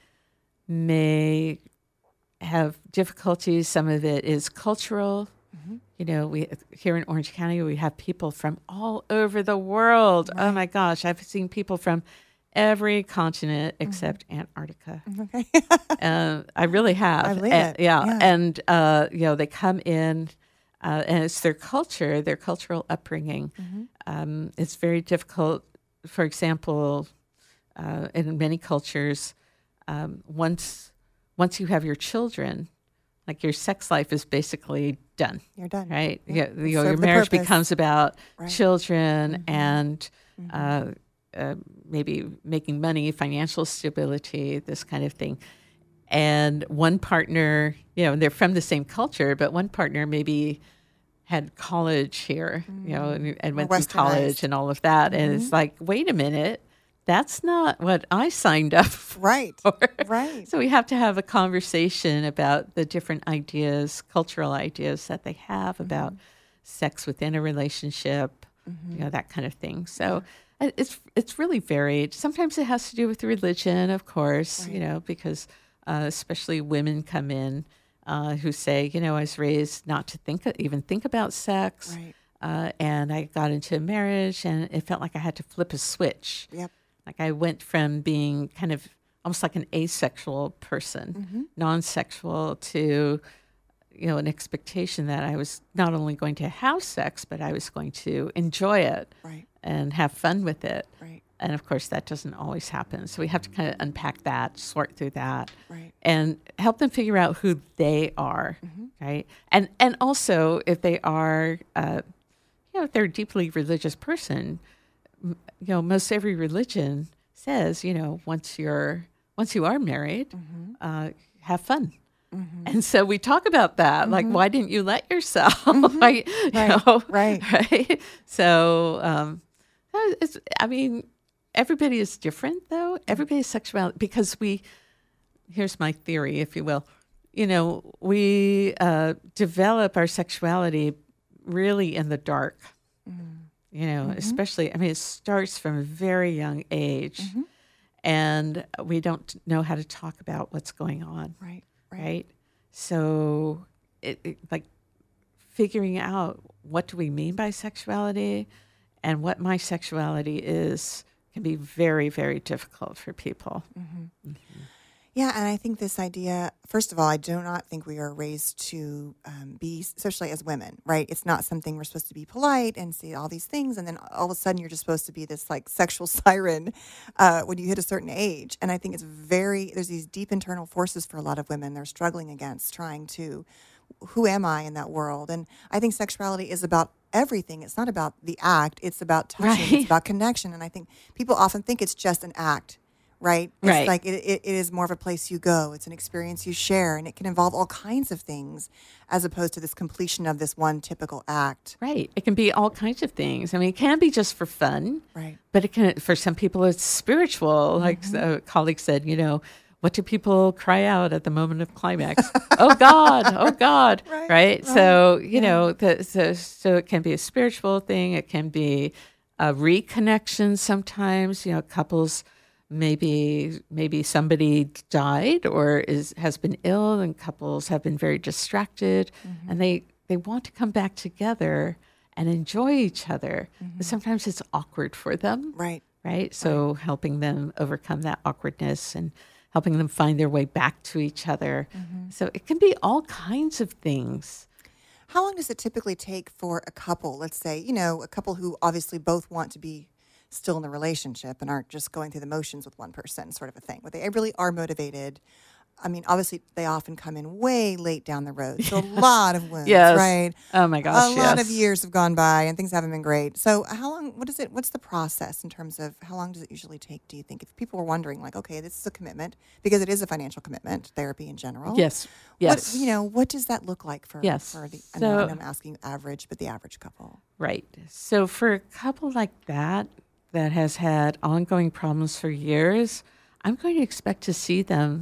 may have difficulties. Some of it is cultural. Mm-hmm. You know, we here in Orange County, we have people from all over the world. Right. Oh my gosh, I've seen people from every continent except mm-hmm. Antarctica. Okay. uh, I really have. I believe and, it. Yeah. yeah. And, uh, you know, they come in, uh, and it's their culture, their cultural upbringing. Mm-hmm. Um, it's very difficult. For example, uh, in many cultures, um, once once you have your children, like your sex life is basically done. You're done. Right? Yeah. You, you know, your marriage purpose. becomes about right. children mm-hmm. and mm-hmm. Uh, Uh, maybe making money, financial stability, this kind of thing. And one partner, you know, they're from the same culture, but one partner maybe had college here, mm-hmm. you know, and, and went through college and all of that. Mm-hmm. And it's like, wait a minute, that's not what I signed up for. Right, right. So we have to have a conversation about the different ideas, cultural ideas that they have mm-hmm. about sex within a relationship, mm-hmm. you know, that kind of thing. So It's it's really varied. Sometimes it has to do with religion, of course, right. you know, because uh, especially women come in uh, who say, you know, I was raised not to think even think about sex, right. uh, and I got into a marriage, and it felt like I had to flip a switch. Yep. Like I went from being kind of almost like an asexual person, mm-hmm. non-sexual, to you know, an expectation that I was not only going to have sex, but I was going to enjoy it. Right. And have fun with it. Right. And of course, that doesn't always happen. So we have to kind of unpack that, sort through that, right. and help them figure out who they are, mm-hmm. right? And and also, if they are, uh, you know, if they're a deeply religious person, you know, most every religion says, you know, once you're once you are married, mm-hmm. uh, have fun. Mm-hmm. And so we talk about that, mm-hmm. like, why didn't you let yourself? Mm-hmm. like, right. You know, right, right. So. Um, It's, I mean, everybody is different, though. Everybody's sexuality, because we, here's my theory, if you will, you know, we uh, develop our sexuality really in the dark, mm. you know, mm-hmm. especially, I mean, it starts from a very young age, mm-hmm. and we don't know how to talk about what's going on. Right, right. Right? So, it, it, like, figuring out what do we mean by sexuality, and what my sexuality is can be very, very difficult for people. Mm-hmm. Mm-hmm. Yeah, and I think this idea, first of all, I do not think we are raised to um, be, especially as women, right? It's not something we're supposed to be polite and say all these things, and then all of a sudden you're just supposed to be this like sexual siren uh, when you hit a certain age. And I think it's very, there's these deep internal forces for a lot of women they're struggling against, trying to, who am I in that world? And I think sexuality is about everything. It's not about the act, it's about touching, Right. it's about connection. And I think people often think it's just an act. Right? It's Right. like it, it, it is more of a place you go. It's an experience you share, and it can involve all kinds of things as opposed to this completion of this one typical act. Right. It can be all kinds of things. I mean, it can be just for fun. Right. But it can, for some people, it's spiritual. Like Mm-hmm. a colleague said, you know, what do people cry out at the moment of climax? Oh God, oh God. Right, Right. right. So, you Yeah. know, the, so, so it can be a spiritual thing. It can be a reconnection sometimes, you know, couples. Maybe maybe somebody died or is has been ill, and couples have been very distracted, Mm-hmm. and they, they want to come back together and enjoy each other. Mm-hmm. But sometimes it's awkward for them, Right. right? So helping them overcome that awkwardness and helping them find their way back to each other. Mm-hmm. So it can be all kinds of things. How long does it typically take for a couple, let's say, you know, a couple who obviously both want to be still in the relationship and aren't just going through the motions with one person, sort of a thing, where they really are motivated? I mean, obviously, they often come in way late down the road. So a lot of wounds, Yes. right? Oh my gosh, A lot of yes. years have gone by and things haven't been great. So how long, what is it, what's the process in terms of how long does it usually take, do you think? If people are wondering, like, okay, this is a commitment, because it is a financial commitment, therapy in general. Yes, yes. What, you know, what does that look like for, Yes. for the, I know So- I'm asking average, but the average couple? Right. So for a couple like that, that has had ongoing problems for years, I'm going to expect to see them.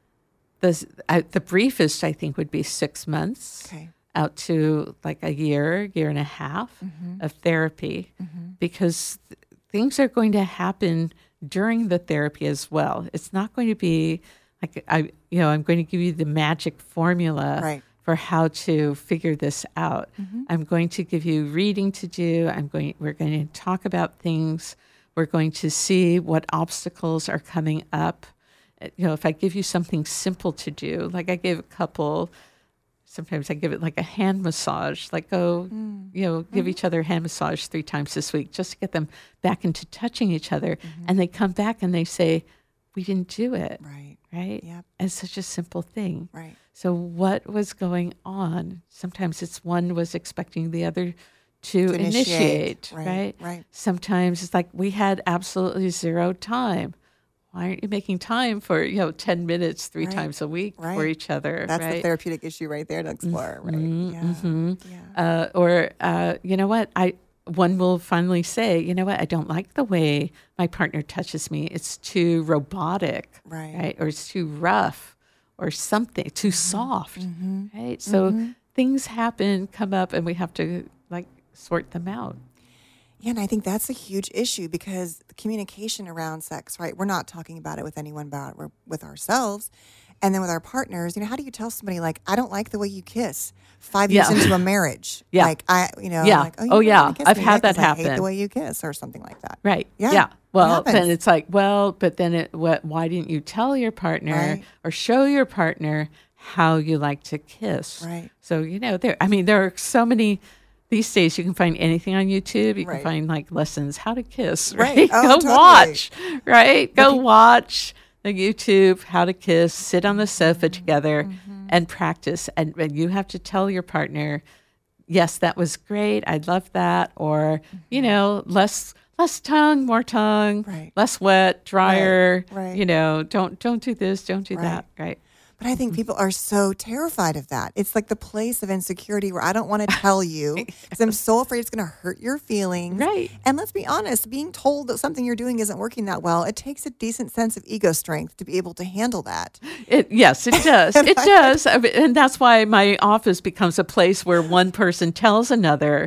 The, I, the briefest, I think, would be six months Okay. out to like a year, year and a half Mm-hmm. of therapy, because th- things are going to happen during the therapy as well. It's not going to be like I, you know, I'm going to give you the magic formula Right. for how to figure this out. I'm going to give you reading to do. I'm going. We're going to talk about things. We're going to see what obstacles are coming up. Uh, You know, if I give you something simple to do, like I gave a couple. Sometimes I give it like a hand massage, like go, you know, give each other a hand massage three times this week just to get them back into touching each other. And they come back and they say, we didn't do it. Right. Right? Yep. It's such a simple thing. Right. So what was going on? Sometimes it's one was expecting the other to, To initiate. initiate, Right, right? right. Sometimes it's like we had absolutely zero time. Why aren't you making time for, you know, ten minutes three Right, times a week for right. each other? That's right? the therapeutic issue right there to explore, right? Yeah. Mm-hmm. Yeah. Uh, or, uh, you know what? I one will finally say, you know what? I don't like the way my partner touches me. It's too robotic, Right. right? Or it's too rough or something, too soft, Mm-hmm. right? So things happen, come up, and we have to like sort them out. Yeah, and I think that's a huge issue because the communication around sex, right? We're not talking about it with anyone about it. We're with ourselves. And then with our partners, you know, how do you tell somebody like, I don't like the way you kiss five years Yeah. into a marriage? Yeah. Like, I, you know, Yeah. like, oh, you Oh, don't yeah. wanna kiss I've me. had Yeah, 'cause that I hate the happen. way you kiss or something like that. Right. Yeah. Yeah. It Well, then happens. it's like, well, but then it, what, why didn't you tell your partner Right. or show your partner how you like to kiss? Right. So, you know, there, I mean, there are so many, these days you can find anything on YouTube. You Right. can find like lessons, how to kiss, Right. right? Oh, Go totally. watch, right? Go peop- watch the YouTube, how to kiss, sit on the sofa Mm-hmm. together and practice. And, and you have to tell your partner, yes, that was great. I love that. Or, you know, less less tongue, more tongue, Right. less wet, drier. right. You know, don't don't do this, don't do Right. that. Right. But I think people are so terrified of that. It's like the place of insecurity where I don't want to tell you because I'm so afraid it's going to hurt your feelings. Right. And let's be honest, being told that something you're doing isn't working that well, it takes a decent sense of ego strength to be able to handle that. It, yes, it does. It does. I mean, and that's why my office becomes a place where one person tells another,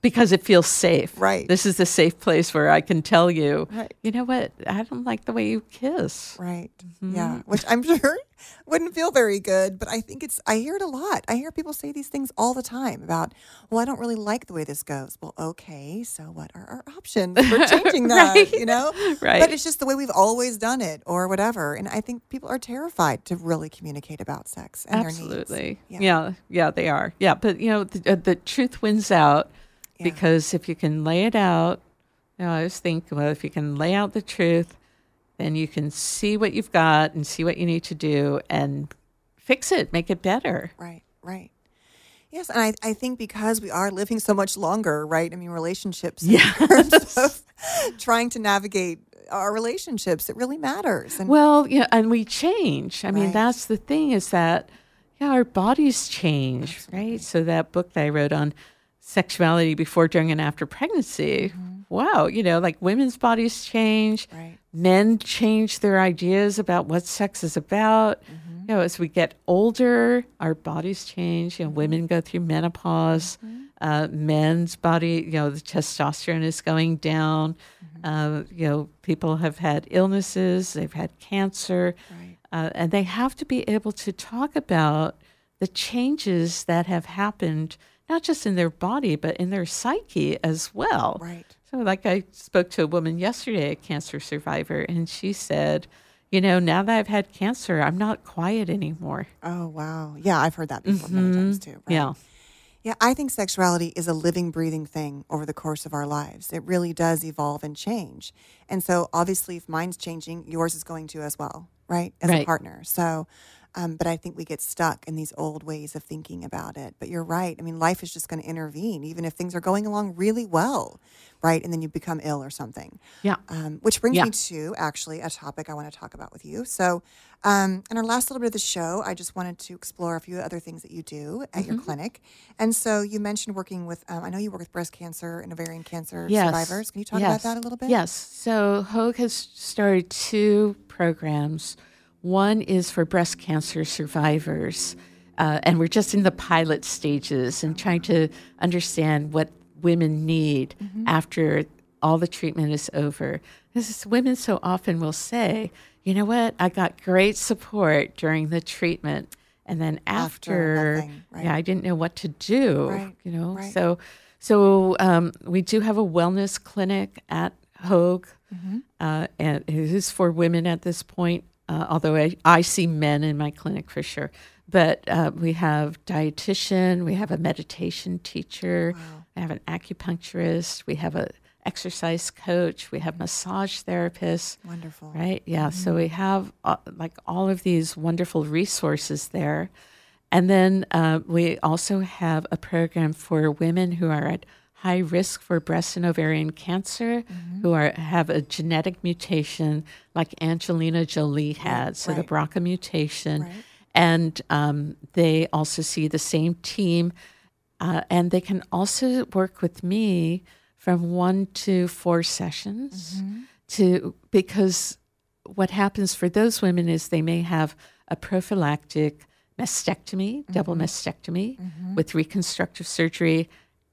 because it feels safe. Right. This is the safe place where I can tell you, Right. you know what, I don't like the way you kiss. Right. Mm-hmm. Yeah. Which I'm sure wouldn't feel very good, but I think it's, I hear it a lot. I hear people say these things all the time about, well, I don't really like the way this goes. Well, okay. So what are our options for changing that? Right. You know? Right. But it's just the way we've always done it or whatever. And I think people are terrified to really communicate about sex and Absolutely. their needs. Yeah. yeah, they are. Yeah, but you know, the, uh, the truth wins out Yeah. because if you can lay it out, you know, I always think, well, if you can lay out the truth, then you can see what you've got and see what you need to do and fix it, make it better. Right, right. Yes, and I, I think because we are living so much longer, right? I mean, relationships, in Yes. terms of trying to navigate our relationships, it really matters. And Well, yeah, and we change. I mean, Right. that's the thing is that, yeah, our bodies change, right? So that book that I wrote on sexuality before, during, and after pregnancy, wow, you know, like women's bodies change. Right. Men change their ideas about what sex is about. You know, as we get older, our bodies change. You know, women go through menopause. Uh, men's body, you know, the testosterone is going down. Uh, you know, people have had illnesses. They've had cancer. Right. Uh, and they have to be able to talk about the changes that have happened, not just in their body, but in their psyche as well. Right. So like I spoke to a woman yesterday, a cancer survivor, and she said, you know, now that I've had cancer, I'm not quiet anymore. Oh, wow. Yeah, I've heard that before many times too. Right? Yeah. Yeah, I think sexuality is a living, breathing thing over the course of our lives. It really does evolve and change. And so obviously if mine's changing, yours is going to as well, right? As a Right. partner. So, um, but I think we get stuck in these old ways of thinking about it. But you're right. I mean, life is just going to intervene, even if things are going along really well, right? And then you become ill or something. Yeah. Um, which brings Yeah. me to actually a topic I want to talk about with you. So, um, in our last little bit of the show, I just wanted to explore a few other things that you do at Mm-hmm. your clinic. And so you mentioned working with, um, I know you work with breast cancer and ovarian cancer Yes. survivors. Can you talk Yes. about that a little bit? Yes. So Hogue has started two programs. One is for breast cancer survivors, uh, and we're just in the pilot stages and trying to understand what women need after all the treatment is over. Because women so often will say, you know what, I got great support during the treatment. And then After after, nothing, right. yeah, I didn't know what to do, Right, you know. right. So, so um, we do have a wellness clinic at Hogue, Mm-hmm. uh, and it is for women at this point. Uh, although I, I see men in my clinic for sure, but uh, we have dietitian, we have a meditation teacher, we have an acupuncturist, we have a exercise coach, we have massage therapists. Wonderful. Right? Yeah. So we have uh, like all of these wonderful resources there. And then uh, we also have a program for women who are at high risk for breast and ovarian cancer, who are have a genetic mutation like Angelina Jolie had, so the right. B R C A mutation. Right. And um, they also see the same team. Uh, and they can also work with me from one to four sessions to because what happens for those women is they may have a prophylactic mastectomy, double mastectomy with reconstructive surgery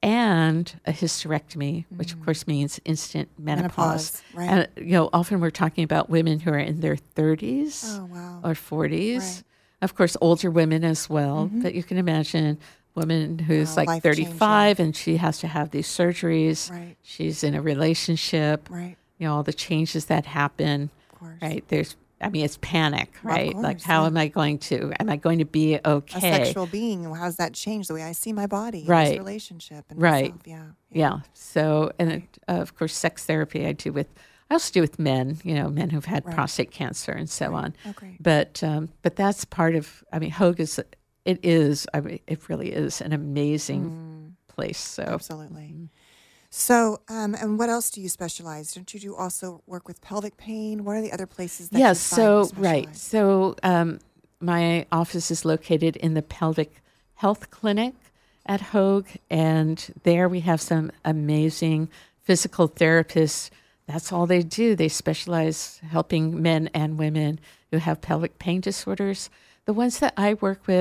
and a hysterectomy, which of course means instant menopause. Menopause, right. And you know, often we're talking about women who are in their thirties Oh, wow. or forties. Right. Of course, older women as well. But you can imagine a woman who's Wow, like life-changing. thirty-five and she has to have these surgeries. Right. She's in a relationship. Right. You know, all the changes that happen. Of course. Right. There's, I mean, it's panic, Well, of right? like, course, how yeah. am I going to, am I going to be A okay? sexual being. How does that change the way I see my body, and Right. this relationship, and Right. myself? Yeah. Yeah. So, and it, uh, of course, sex therapy I do with, I also do with men, you know, men who've had Right. prostate cancer and so on. Oh, great. But, um, but that's part of, I mean, Hogue is, it is, I mean, it really is an amazing place. So, Absolutely. So, um, and what else do you specialize? Don't you do also work with pelvic pain? What are the other places that yes. you find you So, right. specialize? So, um, my office is located in the Pelvic Health Clinic at Hogue, and there we have some amazing physical therapists. That's all they do. They specialize helping men and women who have pelvic pain disorders. The ones that I work with,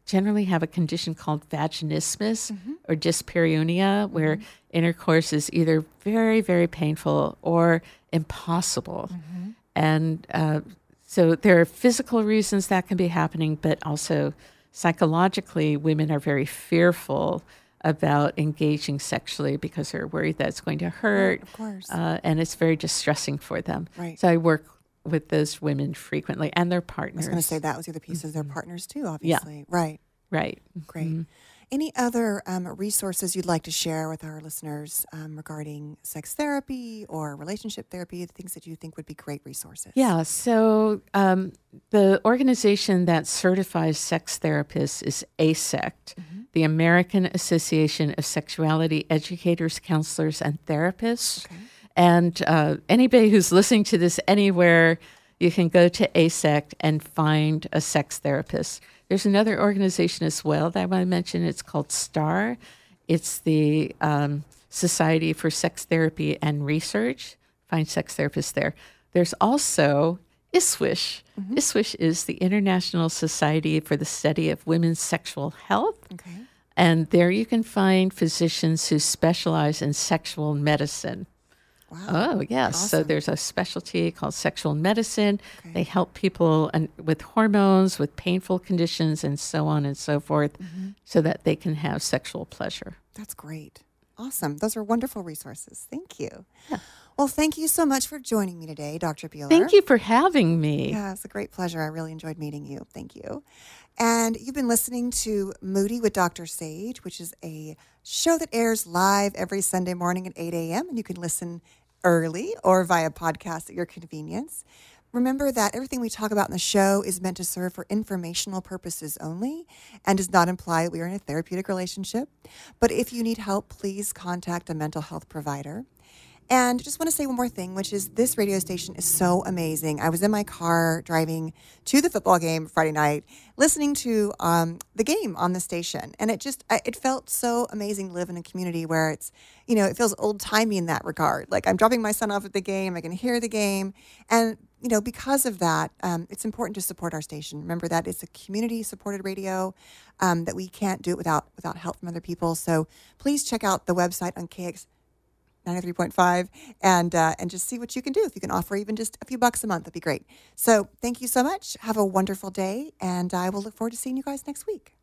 generally have a condition called vaginismus mm-hmm. or dyspareunia, where mm-hmm. intercourse is either very, very painful or impossible. Mm-hmm. And uh, so there are physical reasons that can be happening, but also psychologically, women are very fearful about engaging sexually because they're worried that it's going to hurt. Right, of course. Uh, and it's very distressing for them. Right. So I work with those women frequently and their partners. I was going to say that was the other piece is their partners too, obviously. Yeah. Right. Right. Great. Mm-hmm. Any other um, resources you'd like to share with our listeners um, regarding sex therapy or relationship therapy, the things that you think would be great resources? Yeah. So um, the organization that certifies sex therapists is A S E C T, mm-hmm. the American Association of Sexuality Educators, Counselors, and Therapists. Okay. And uh, anybody who's listening to this anywhere, you can go to A S E C T and find a sex therapist. There's another organization as well that I want to mention. It's called STAR. It's the um, Society for Sex Therapy and Research. Find sex therapists there. There's also I S W I S H. Mm-hmm. I S W I S H is the International Society for the Study of Women's Sexual Health. Okay. And there you can find physicians who specialize in sexual medicine. Wow. Oh, yes. Awesome. So there's a specialty called sexual medicine. Okay. They help people and with hormones, with painful conditions, and so on and so forth, mm-hmm. so that they can have sexual pleasure. That's great. Awesome. Those are wonderful resources. Thank you. Yeah. Well, thank you so much for joining me today, Doctor Buehler. Thank you for having me. Yeah, it's a great pleasure. I really enjoyed meeting you. Thank you. And you've been listening to Moody with Doctor Sage, which is a show that airs live every Sunday morning at eight a.m. And you can listen early or via podcast at your convenience. Remember that everything we talk about in the show is meant to serve for informational purposes only and does not imply that we are in a therapeutic relationship. But if you need help, please contact a mental health provider. And just want to say one more thing, which is this radio station is so amazing. I was in my car driving to the football game Friday night, listening to um, the game on the station. And it just, it felt so amazing to live in a community where it's, you know, it feels old-timey in that regard. Like I'm dropping my son off at the game, I can hear the game. And, you know, because of that, um, it's important to support our station. Remember that it's a community-supported radio, um, that we can't do it without, without help from other people. So please check out the website on K X ninety-three point five and uh, and just see what you can do. If you can offer even just a few bucks a month, that'd be great. So thank you so much. Have a wonderful day, and I will look forward to seeing you guys next week.